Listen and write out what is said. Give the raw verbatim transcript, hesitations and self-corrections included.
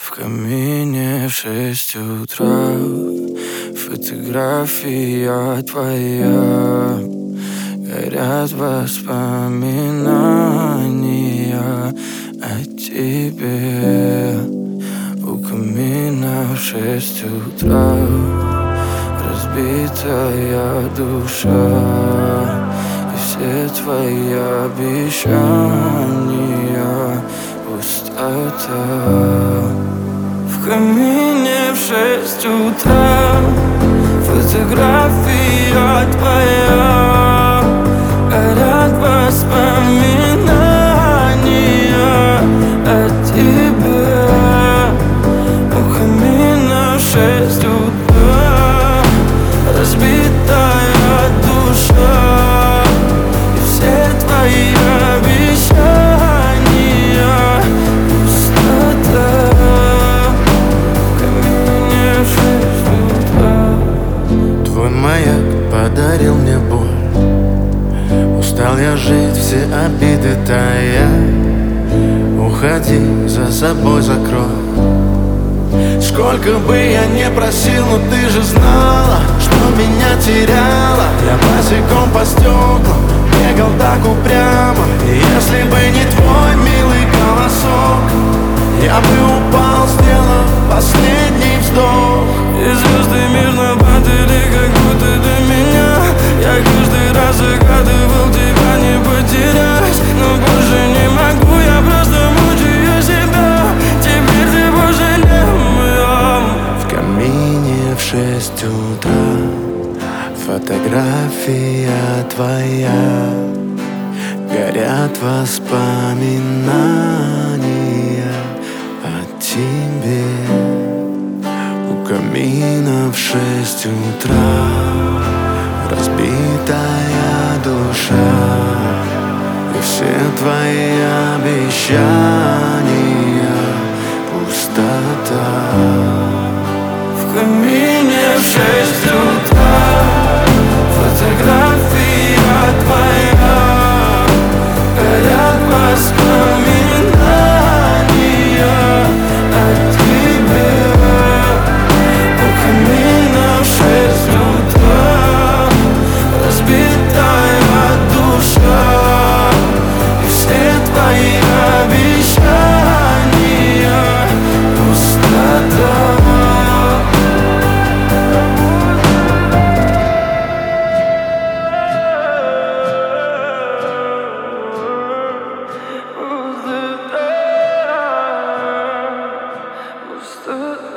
В камине в шесть утра фотография твоя. Горят воспоминания о тебе. У камина в шесть утра разбитая душа, и все твои обещания пустота. В камине в шесть утра фотография твоя. Горят воспоминания о тебе. У камина в шесть утра разбитая душа, и все твои обещания пустота. В камине в шесть утра. Твой маяк подарил мне боль. Устал я жить, все обиды тая. Уходи, за собой закрой. Сколько бы я не просил, но ты же знала, что меня теряла. Я босиком по стеклам бегал так упрямо. И если бы не твой милый голосок, я бы упал, сделав последний вздох. И звезды мирно падали, как будто до меня. Я каждый раз загадывал тебя не потерять, но больше не могу, я просто мучаю себя. Теперь ты больше не моя. В камине в шесть утра фотография твоя. Горят воспоминания о тебе. У камина в шесть утра разбитая душа, и все твои обещания пустота. В камине в шесть утра фотография твоя. Горят воспоминания о тебе. У камина в шесть утра разбитая душа, и все твои обещания пустота. Пустота.